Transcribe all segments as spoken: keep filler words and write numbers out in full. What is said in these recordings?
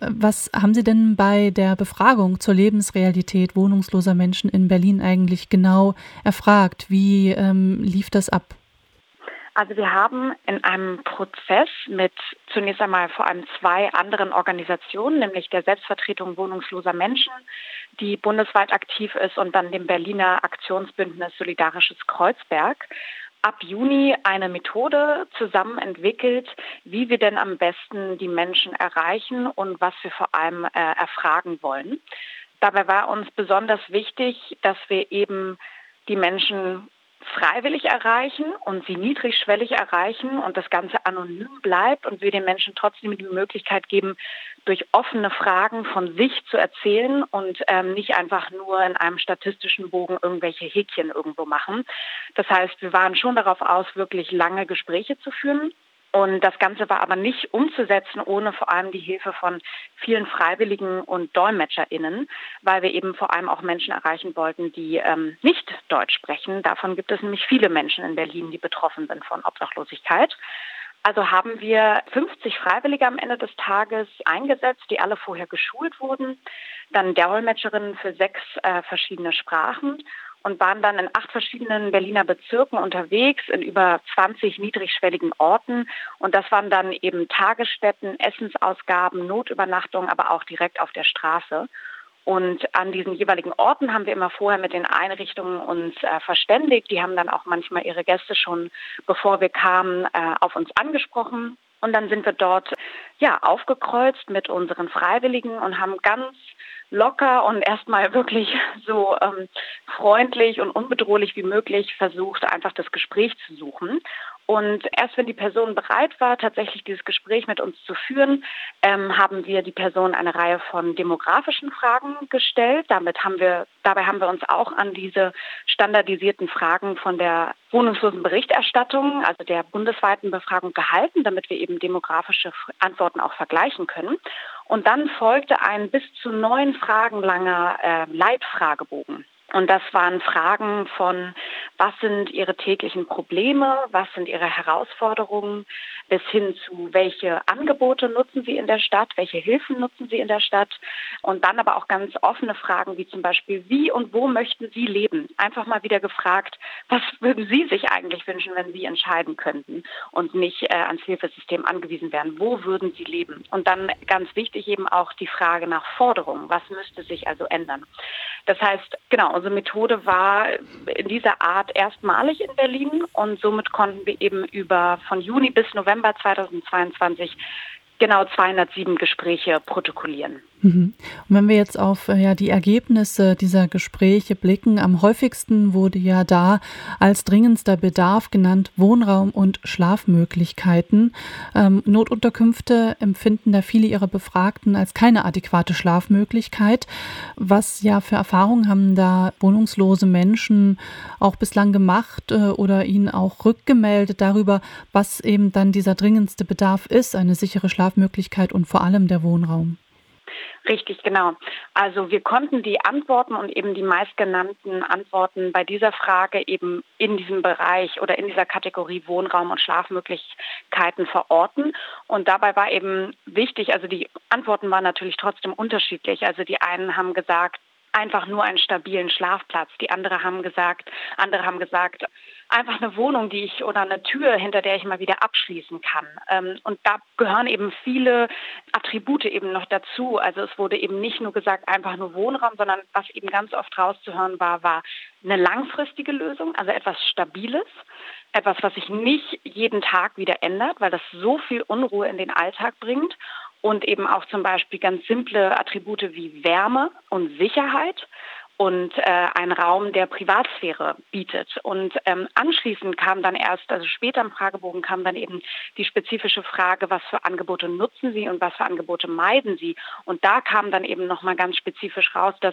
Was haben Sie denn bei der Befragung zur Lebensrealität wohnungsloser Menschen in Berlin eigentlich genau erfragt? Wie ähm, lief das ab? Also wir haben in einem Prozess mit zunächst einmal vor allem zwei anderen Organisationen, nämlich der Selbstvertretung wohnungsloser Menschen, die bundesweit aktiv ist, und dann dem Berliner Aktionsbündnis Solidarisches Kreuzberg, ab Juni eine Methode zusammen entwickelt, wie wir denn am besten die Menschen erreichen und was wir vor allem äh, erfragen wollen. Dabei war uns besonders wichtig, dass wir eben die Menschen freiwillig erreichen und sie niedrigschwellig erreichen und das Ganze anonym bleibt und wir den Menschen trotzdem die Möglichkeit geben, durch offene Fragen von sich zu erzählen und ähm, nicht einfach nur in einem statistischen Bogen irgendwelche Häkchen irgendwo machen. Das heißt, wir waren schon darauf aus, wirklich lange Gespräche zu führen. Und das Ganze war aber nicht umzusetzen, ohne vor allem die Hilfe von vielen Freiwilligen und DolmetscherInnen, weil wir eben vor allem auch Menschen erreichen wollten, die ähm, nicht Deutsch sprechen. Davon gibt es nämlich viele Menschen in Berlin, die betroffen sind von Obdachlosigkeit. Also haben wir fünfzig Freiwillige am Ende des Tages eingesetzt, die alle vorher geschult wurden, dann Dolmetscherinnen für sechs äh, verschiedene Sprachen und waren dann in acht verschiedenen Berliner Bezirken unterwegs, in über zwanzig niedrigschwelligen Orten. Und das waren dann eben Tagesstätten, Essensausgaben, Notübernachtungen, aber auch direkt auf der Straße. Und an diesen jeweiligen Orten haben wir immer vorher mit den Einrichtungen uns äh, verständigt. Die haben dann auch manchmal ihre Gäste schon, bevor wir kamen, äh, auf uns angesprochen. Und dann sind wir dort ja aufgekreuzt mit unseren Freiwilligen und haben ganz locker und erstmal wirklich so ähm, freundlich und unbedrohlich wie möglich versucht, einfach das Gespräch zu suchen. Und erst wenn die Person bereit war, tatsächlich dieses Gespräch mit uns zu führen, ähm, haben wir die Person eine Reihe von demografischen Fragen gestellt. Damit haben wir, dabei haben wir uns auch an diese standardisierten Fragen von der Wohnungslosenberichterstattung, also der bundesweiten Befragung, gehalten, damit wir eben demografische Antworten auch vergleichen können. Und dann folgte ein bis zu neun Fragen langer äh, Leitfragebogen. Und das waren Fragen von, was sind Ihre täglichen Probleme, was sind Ihre Herausforderungen, bis hin zu, welche Angebote nutzen Sie in der Stadt, welche Hilfen nutzen Sie in der Stadt. Und dann aber auch ganz offene Fragen, wie zum Beispiel, wie und wo möchten Sie leben? Einfach mal wieder gefragt, was würden Sie sich eigentlich wünschen, wenn Sie entscheiden könnten und nicht äh, ans Hilfesystem angewiesen wären? Wo würden Sie leben? Und dann ganz wichtig eben auch die Frage nach Forderungen. Was müsste sich also ändern? Das heißt, genau, unsere Methode war in dieser Art erstmalig in Berlin und somit konnten wir eben über von Juni bis November zweitausendzweiundzwanzig genau zweihundertsieben Gespräche protokollieren. Mhm. Und wenn wir jetzt auf ja, die Ergebnisse dieser Gespräche blicken, am häufigsten wurde ja da als dringendster Bedarf genannt Wohnraum und Schlafmöglichkeiten. Ähm, Notunterkünfte empfinden da viele ihrer Befragten als keine adäquate Schlafmöglichkeit. Was ja für Erfahrungen haben da wohnungslose Menschen auch bislang gemacht äh, oder ihnen auch rückgemeldet darüber, was eben dann dieser dringendste Bedarf ist, eine sichere Schlafmöglichkeit und vor allem der Wohnraum? Richtig, genau. Also wir konnten die Antworten und eben die meistgenannten Antworten bei dieser Frage eben in diesem Bereich oder in dieser Kategorie Wohnraum und Schlafmöglichkeiten verorten. Und dabei war eben wichtig, also die Antworten waren natürlich trotzdem unterschiedlich. Also die einen haben gesagt, einfach nur einen stabilen Schlafplatz. Die andere haben gesagt, andere haben gesagt, einfach eine Wohnung, die ich oder eine Tür, hinter der ich mal wieder abschließen kann. Ähm, und da gehören eben viele Attribute eben noch dazu. Also es wurde eben nicht nur gesagt, einfach nur Wohnraum, sondern was eben ganz oft rauszuhören war, war eine langfristige Lösung, also etwas Stabiles. Etwas, was sich nicht jeden Tag wieder ändert, weil das so viel Unruhe in den Alltag bringt. Und eben auch zum Beispiel ganz simple Attribute wie Wärme und Sicherheit und äh, ein Raum, der Privatsphäre bietet. Und ähm, anschließend kam dann erst, also später im Fragebogen kam dann eben die spezifische Frage, was für Angebote nutzen Sie und was für Angebote meiden Sie? Und da kam dann eben nochmal ganz spezifisch raus, dass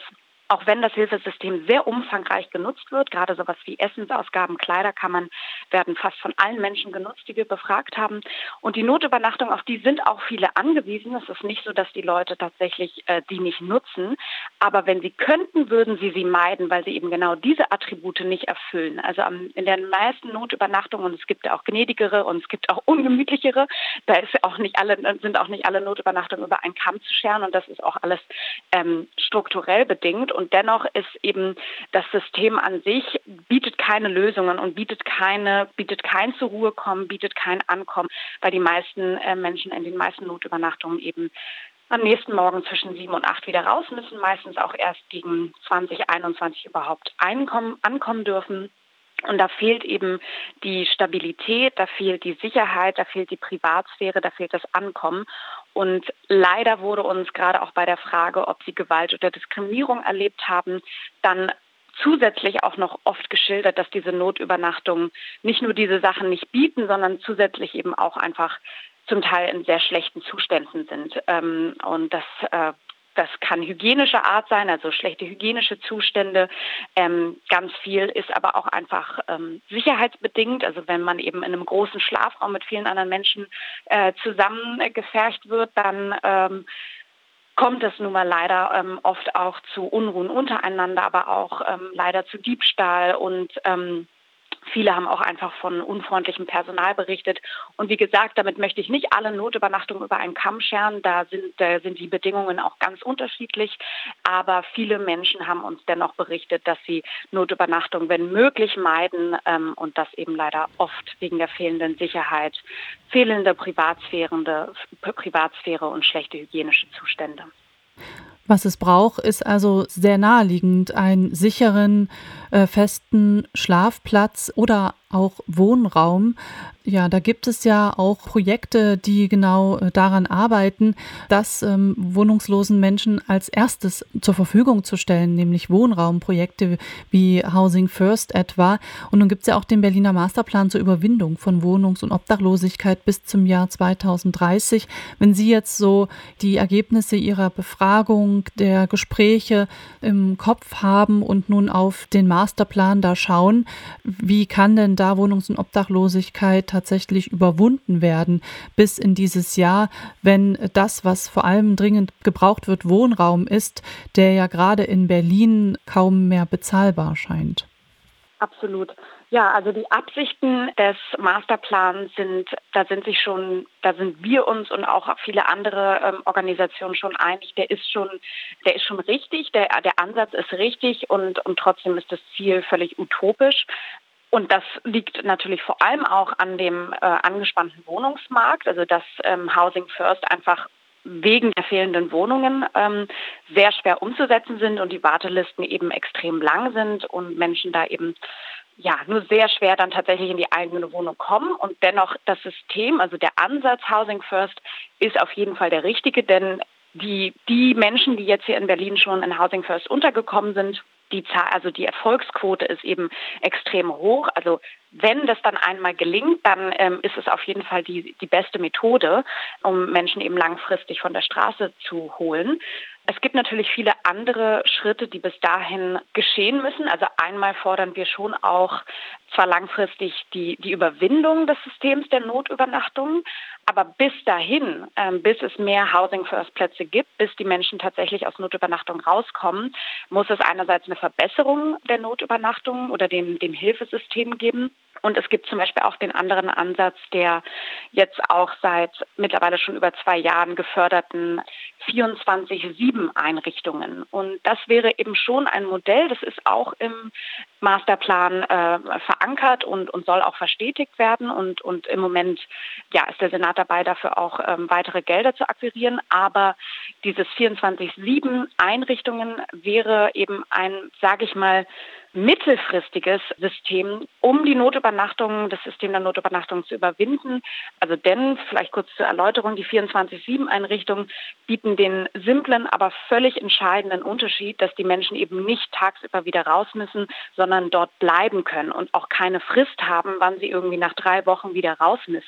Auch wenn das Hilfesystem sehr umfangreich genutzt wird, gerade sowas wie Essensausgaben, Kleiderkammern werden fast von allen Menschen genutzt, die wir befragt haben. Und die Notübernachtung, auf die sind auch viele angewiesen. Es ist nicht so, dass die Leute tatsächlich äh, die nicht nutzen. Aber wenn sie könnten, würden sie sie meiden, weil sie eben genau diese Attribute nicht erfüllen. Also am, in den meisten Notübernachtungen, und es gibt ja auch gnädigere und es gibt auch ungemütlichere, da ist auch nicht alle, sind auch nicht alle Notübernachtungen über einen Kamm zu scheren. Und das ist auch alles ähm, strukturell bedingt. Und dennoch ist eben das System an sich, bietet keine Lösungen und bietet keine, bietet kein zur Ruhe kommen, bietet kein Ankommen, weil die meisten äh, Menschen in den meisten Notübernachtungen eben am nächsten Morgen zwischen sieben und acht wieder raus müssen, meistens auch erst gegen zwanzig, einundzwanzig überhaupt einkommen, ankommen dürfen. Und da fehlt eben die Stabilität, da fehlt die Sicherheit, da fehlt die Privatsphäre, da fehlt das Ankommen. Und leider wurde uns gerade auch bei der Frage, ob sie Gewalt oder Diskriminierung erlebt haben, dann zusätzlich auch noch oft geschildert, dass diese Notübernachtungen nicht nur diese Sachen nicht bieten, sondern zusätzlich eben auch einfach zum Teil in sehr schlechten Zuständen sind. Und das Das kann hygienische Art sein, also schlechte hygienische Zustände. Ähm, ganz viel ist aber auch einfach ähm, sicherheitsbedingt. Also wenn man eben in einem großen Schlafraum mit vielen anderen Menschen äh, zusammengefercht wird, dann ähm, kommt es nun mal leider ähm, oft auch zu Unruhen untereinander, aber auch ähm, leider zu Diebstahl und ähm, viele haben auch einfach von unfreundlichem Personal berichtet. Und wie gesagt, damit möchte ich nicht alle Notübernachtungen über einen Kamm scheren. Da sind, da sind die Bedingungen auch ganz unterschiedlich. Aber viele Menschen haben uns dennoch berichtet, dass sie Notübernachtungen, wenn möglich, meiden. Ähm, und das eben leider oft wegen der fehlenden Sicherheit, fehlende Privatsphäre, Privatsphäre und schlechte hygienische Zustände. Was es braucht, ist also sehr naheliegend, einen sicheren, äh, festen Schlafplatz oder auch Wohnraum. Ja, da gibt es ja auch Projekte, die genau äh, daran arbeiten, das ähm, wohnungslosen Menschen als erstes zur Verfügung zu stellen, nämlich Wohnraumprojekte wie Housing First etwa. Und nun gibt es ja auch den Berliner Masterplan zur Überwindung von Wohnungs- und Obdachlosigkeit bis zum Jahr zweitausenddreißig. Wenn Sie jetzt so die Ergebnisse Ihrer Befragung, der Gespräche im Kopf haben und nun auf den Masterplan da schauen, wie kann denn da Wohnungs- und Obdachlosigkeit tatsächlich überwunden werden bis in dieses Jahr, wenn das, was vor allem dringend gebraucht wird, Wohnraum ist, der ja gerade in Berlin kaum mehr bezahlbar scheint? Absolut. Ja, also die Absichten des Masterplans sind, da sind sich schon, da sind wir uns und auch viele andere ähm, Organisationen schon einig, der ist schon, der ist schon richtig, der, der Ansatz ist richtig und, und trotzdem ist das Ziel völlig utopisch. Und das liegt natürlich vor allem auch an dem äh, angespannten Wohnungsmarkt, also dass ähm, Housing First einfach wegen der fehlenden Wohnungen ähm, sehr schwer umzusetzen sind und die Wartelisten eben extrem lang sind und Menschen da eben ja nur sehr schwer dann tatsächlich in die eigene Wohnung kommen. Und dennoch das System, also der Ansatz Housing First ist auf jeden Fall der richtige, denn die, die Menschen, die jetzt hier in Berlin schon in Housing First untergekommen sind, die Zahl, also die Erfolgsquote ist eben extrem hoch. Also wenn das dann einmal gelingt, dann ähm, ist es auf jeden Fall die, die beste Methode, um Menschen eben langfristig von der Straße zu holen. Es gibt natürlich viele andere Schritte, die bis dahin geschehen müssen. Also einmal fordern wir schon auch zwar langfristig die, die Überwindung des Systems der Notübernachtung, aber bis dahin, ähm, bis es mehr Housing First Plätze gibt, bis die Menschen tatsächlich aus Notübernachtung rauskommen, muss es einerseits eine Verbesserung der Notübernachtung oder dem, dem Hilfesystem geben. Und es gibt zum Beispiel auch den anderen Ansatz der jetzt auch seit mittlerweile schon über zwei Jahren geförderten vierundzwanzig sieben Einrichtungen. Und das wäre eben schon ein Modell, das ist auch im Masterplan äh, verankert und, und soll auch verstetigt werden. Und, und im Moment ja, ist der Senat dabei, dafür auch ähm, weitere Gelder zu akquirieren. Aber dieses vierundzwanzig sieben Einrichtungen wäre eben ein, sage ich mal, mittelfristiges System, um die Notübernachtung, das System der Notübernachtung zu überwinden. Also denn, vielleicht kurz zur Erläuterung, die vierundzwanzig sieben Einrichtungen bieten den simplen, aber völlig entscheidenden Unterschied, dass die Menschen eben nicht tagsüber wieder raus müssen, sondern dort bleiben können und auch keine Frist haben, wann sie irgendwie nach drei Wochen wieder raus müssen.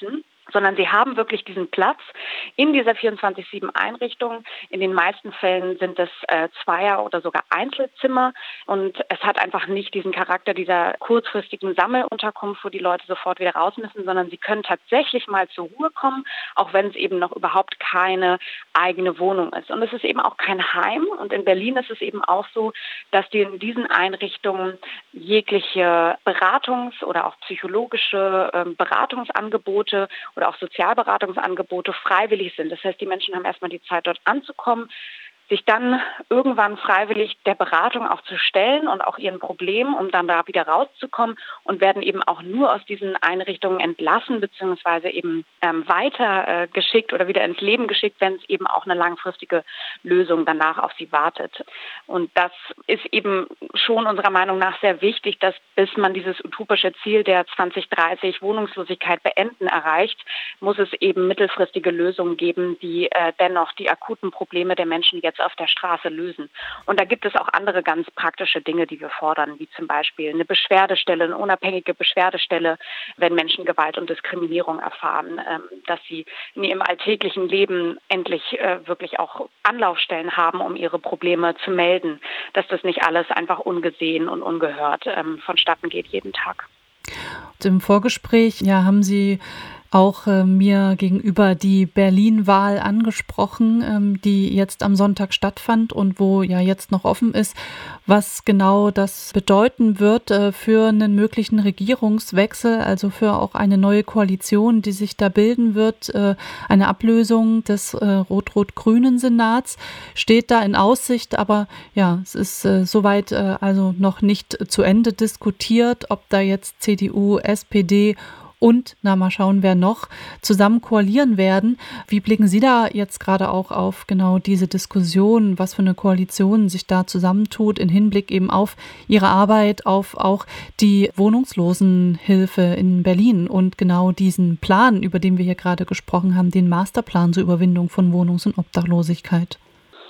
sondern sie haben wirklich diesen Platz in dieser vierundzwanzig sieben Einrichtung. In den meisten Fällen sind es äh, Zweier- oder sogar Einzelzimmer und es hat einfach nicht diesen Charakter dieser kurzfristigen Sammelunterkunft, wo die Leute sofort wieder raus müssen, sondern sie können tatsächlich mal zur Ruhe kommen, auch wenn es eben noch überhaupt keine eigene Wohnung ist. Und es ist eben auch kein Heim und in Berlin ist es eben auch so, dass die in diesen Einrichtungen jegliche Beratungs- oder auch psychologische äh, Beratungsangebote oder auch Sozialberatungsangebote freiwillig sind. Das heißt, die Menschen haben erstmal die Zeit, dort anzukommen, sich dann irgendwann freiwillig der Beratung auch zu stellen und auch ihren Problemen, um dann da wieder rauszukommen und werden eben auch nur aus diesen Einrichtungen entlassen beziehungsweise eben ähm, weiter äh, geschickt oder wieder ins Leben geschickt, wenn es eben auch eine langfristige Lösung danach auf sie wartet. Und das ist eben schon unserer Meinung nach sehr wichtig, dass bis man dieses utopische Ziel der zwanzig dreißig Wohnungslosigkeit beenden erreicht, muss es eben mittelfristige Lösungen geben, die äh, dennoch die akuten Probleme der Menschen jetzt auf der Straße lösen. Und da gibt es auch andere ganz praktische Dinge, die wir fordern, wie zum Beispiel eine Beschwerdestelle, eine unabhängige Beschwerdestelle, wenn Menschen Gewalt und Diskriminierung erfahren, ähm, dass sie in ihrem alltäglichen Leben endlich äh, wirklich auch Anlaufstellen haben, um ihre Probleme zu melden, dass das nicht alles einfach ungesehen und ungehört ähm, vonstatten geht jeden Tag. Und im Vorgespräch ja, haben Sie auch äh, mir gegenüber die Berlin-Wahl angesprochen, ähm, die jetzt am Sonntag stattfand und wo ja jetzt noch offen ist, was genau das bedeuten wird äh, für einen möglichen Regierungswechsel, also für auch eine neue Koalition, die sich da bilden wird. Äh, eine Ablösung des äh, rot-rot-grünen Senats steht da in Aussicht, aber ja, es ist äh, soweit äh, also noch nicht zu Ende diskutiert, ob da jetzt C D U, S P D und, na mal schauen, wer noch, zusammen koalieren werden. Wie blicken Sie da jetzt gerade auch auf genau diese Diskussion, was für eine Koalition sich da zusammentut, in Hinblick eben auf Ihre Arbeit, auf auch die Wohnungslosenhilfe in Berlin und genau diesen Plan, über den wir hier gerade gesprochen haben, den Masterplan zur Überwindung von Wohnungs- und Obdachlosigkeit?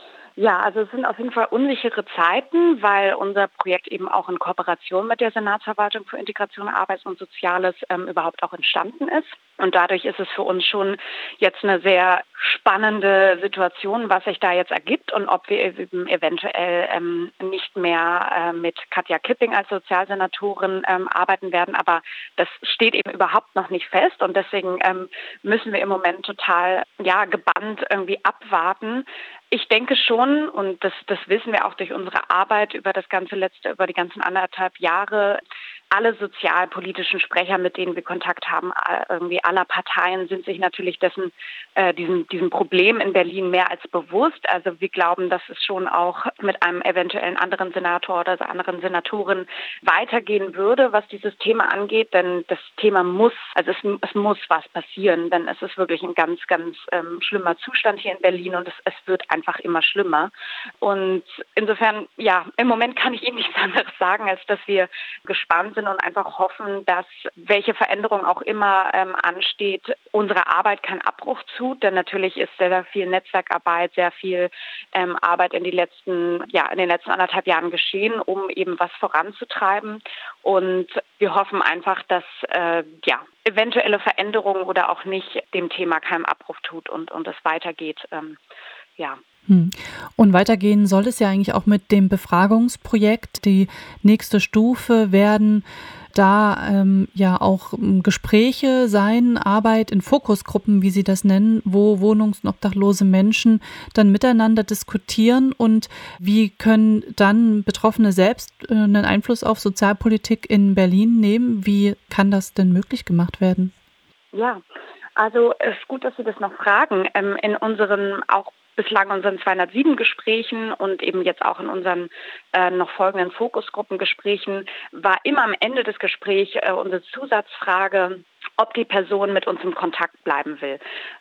Ja, also es sind auf jeden Fall unsichere Zeiten, weil unser Projekt eben auch in Kooperation mit der Senatsverwaltung für Integration, Arbeit und Soziales ähm, überhaupt auch entstanden ist. Und dadurch ist es für uns schon jetzt eine sehr spannende Situation, was sich da jetzt ergibt und ob wir eben eventuell ähm, nicht mehr äh, mit Katja Kipping als Sozialsenatorin ähm, arbeiten werden. Aber das steht eben überhaupt noch nicht fest und deswegen ähm, müssen wir im Moment total ja gebannt irgendwie abwarten. Ich denke schon, und das, das wissen wir auch durch unsere Arbeit über das ganze letzte, über die ganzen anderthalb Jahre, alle sozialpolitischen Sprecher, mit denen wir Kontakt haben, irgendwie aller Parteien, sind sich natürlich dessen, äh, diesem, diesem Problem in Berlin mehr als bewusst. Also wir glauben, dass es schon auch mit einem eventuellen anderen Senator oder einer anderen Senatorin weitergehen würde, was dieses Thema angeht. Denn das Thema muss, also es, es muss was passieren, denn es ist wirklich ein ganz, ganz ähm, schlimmer Zustand hier in Berlin und es, es wird einfach immer schlimmer. Und insofern, ja, im Moment kann ich Ihnen nichts anderes sagen, als dass wir gespannt sind und einfach hoffen, dass welche Veränderung auch immer ähm, ansteht, unsere Arbeit keinen Abbruch tut, denn natürlich ist sehr, sehr viel Netzwerkarbeit, sehr viel ähm, Arbeit in die letzten, ja, in den letzten anderthalb Jahren geschehen, um eben was voranzutreiben. Und wir hoffen einfach, dass äh, ja eventuelle Veränderungen oder auch nicht dem Thema keinen Abbruch tut und und es weitergeht. Ähm, ja. Und weitergehen soll es ja eigentlich auch mit dem Befragungsprojekt. Die nächste Stufe werden da ähm, ja auch Gespräche sein, Arbeit in Fokusgruppen, wie Sie das nennen, wo wohnungs- und obdachlose Menschen dann miteinander diskutieren und wie können dann Betroffene selbst äh, einen Einfluss auf Sozialpolitik in Berlin nehmen? Wie kann das denn möglich gemacht werden? Ja, also es ist gut, dass Sie das noch fragen. Ähm, in unseren auch bislang unseren zweihundertsieben Gesprächen und eben jetzt auch in unseren äh, noch folgenden Fokusgruppengesprächen war immer am Ende des Gesprächs äh, unsere Zusatzfrage, ob die Person mit uns im Kontakt bleiben will.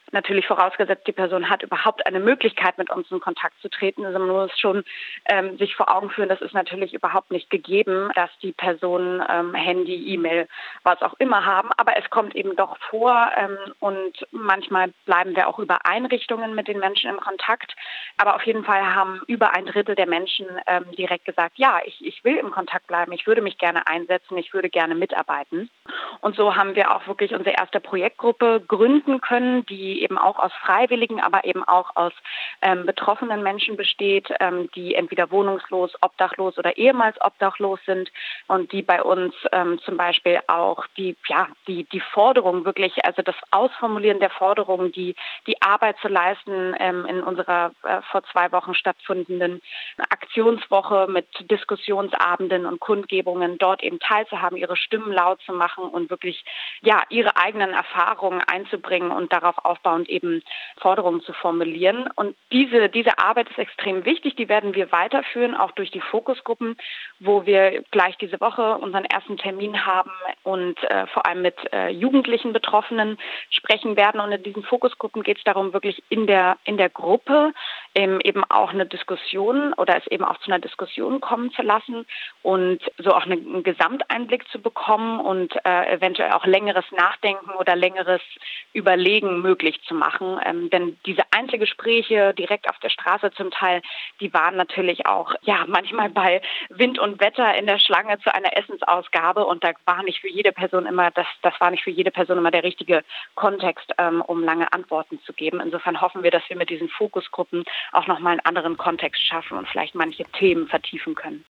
Natürlich vorausgesetzt, die Person hat überhaupt eine Möglichkeit, mit uns in Kontakt zu treten. Also man muss schon ähm, sich vor Augen führen, das ist natürlich überhaupt nicht gegeben, dass die Personen ähm, Handy, E-Mail, was auch immer haben. Aber es kommt eben doch vor ähm, und manchmal bleiben wir auch über Einrichtungen mit den Menschen in Kontakt. Aber auf jeden Fall haben über ein Drittel der Menschen ähm, direkt gesagt, ja, ich, ich will im Kontakt bleiben, ich würde mich gerne einsetzen, ich würde gerne mitarbeiten. Und so haben wir auch wirklich unsere erste Projektgruppe gründen können, die eben auch aus Freiwilligen, aber eben auch aus ähm, betroffenen Menschen besteht, ähm, die entweder wohnungslos, obdachlos oder ehemals obdachlos sind und die bei uns ähm, zum Beispiel auch die, ja, die, die Forderung wirklich, also das Ausformulieren der Forderungen, die, die Arbeit zu leisten ähm, in unserer äh, vor zwei Wochen stattfindenden Aktionswoche mit Diskussionsabenden und Kundgebungen, dort eben teilzuhaben, ihre Stimmen laut zu machen und wirklich, ja, ihre eigenen Erfahrungen einzubringen und darauf aufbauend eben Forderungen zu formulieren. Und diese, diese Arbeit ist extrem wichtig, die werden wir weiterführen, auch durch die Fokusgruppen, wo wir gleich diese Woche unseren ersten Termin haben und äh, vor allem mit äh, jugendlichen Betroffenen sprechen werden. Und in diesen Fokusgruppen geht es darum, wirklich in der, in der Gruppe ähm, eben auch eine Diskussion oder es eben auch zu einer Diskussion kommen zu lassen und so auch einen Gesamteinblick zu bekommen und äh, eventuell auch längeres Nachdenken oder längeres Überlegen möglich zu machen. Ähm, denn diese Einzelgespräche direkt auf der Straße zum Teil, die waren natürlich auch ja manchmal bei Wind und Wetter in der Schlange zu einer Essensausgabe und da war nicht für jede Person immer das, das war nicht für jede Person immer der richtige Kontext, ähm, um lange Antworten zu geben. Insofern hoffen wir, dass wir mit diesen Fokusgruppen auch nochmal einen anderen Kontext schaffen und vielleicht manche Themen vertiefen können.